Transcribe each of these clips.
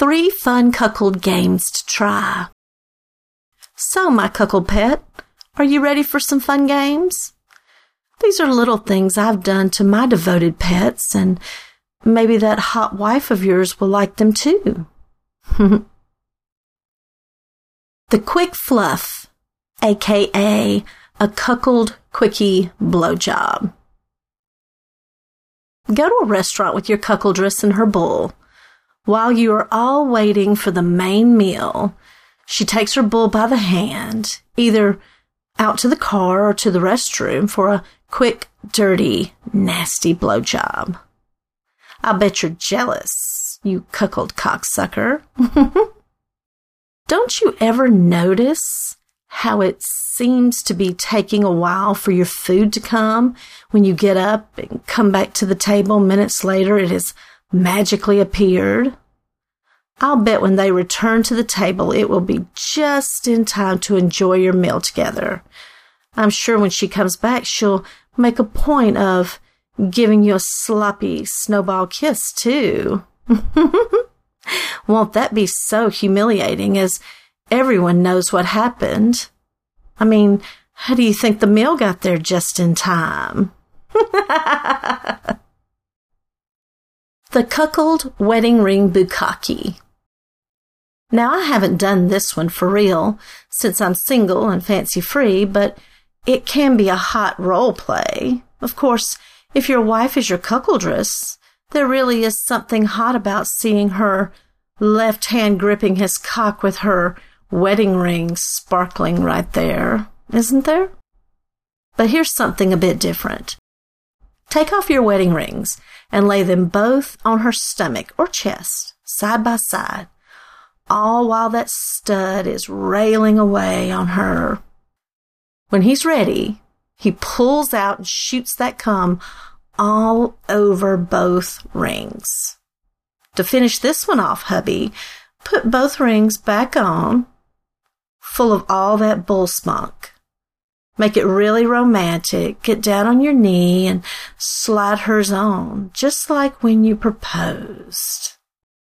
3 fun cuckold games to try. So, my cuckold pet, are you ready for some fun games? These are little things I've done to my devoted pets, and maybe that hot wife of yours will like them too. The Quick Fluff, aka a cuckold quickie blowjob. Go to a restaurant with your cuckoldress and her bull. While you are all waiting for the main meal, she takes her bull by the hand, either out to the car or to the restroom for a quick, dirty, nasty blowjob. I'll bet you're jealous, you cuckold cocksucker. Don't you ever notice how it seems to be taking a while for your food to come? When you get up and come back to the table minutes later, it has magically appeared. I'll bet when they return to the table, it will be just in time to enjoy your meal together. I'm sure when she comes back, she'll make a point of giving you a sloppy snowball kiss, too. Won't that be so humiliating, as everyone knows what happened? I mean, how do you think the meal got there just in time? The Cuckold Wedding Ring Bukkake. Now, I haven't done this one for real, since I'm single and fancy-free, but it can be a hot role play. Of course, if your wife is your cuckoldress, there really is something hot about seeing her left hand gripping his cock with her wedding ring sparkling right there, isn't there? But here's something a bit different. Take off your wedding rings and lay them both on her stomach or chest, side by side, all while that stud is railing away on her. When he's ready, he pulls out and shoots that cum all over both rings. To finish this one off, hubby, put both rings back on, full of all that bull spunk. Make it really romantic. Get down on your knee and slide hers on, just like when you proposed.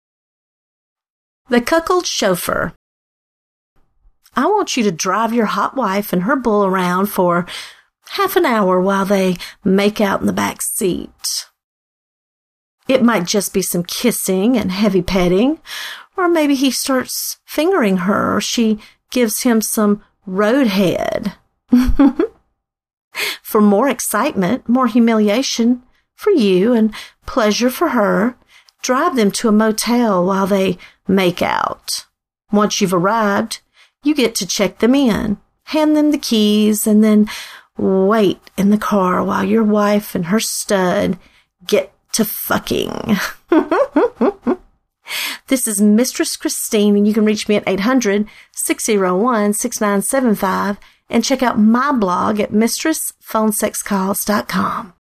The Cuckold Chauffeur. I want you to drive your hot wife and her bull around for half an hour while they make out in the back seat. It might just be some kissing and heavy petting, or maybe he starts fingering her, or she gives him some roadhead. For more excitement, more humiliation for you, and pleasure for her, drive them to a motel while they make out. Once you've arrived, you get to check them in, hand them the keys, and then wait in the car while your wife and her stud get to fucking. This is Mistress Christine, and you can reach me at 800-601-6975 and check out my blog at mistressphonesexcalls.com.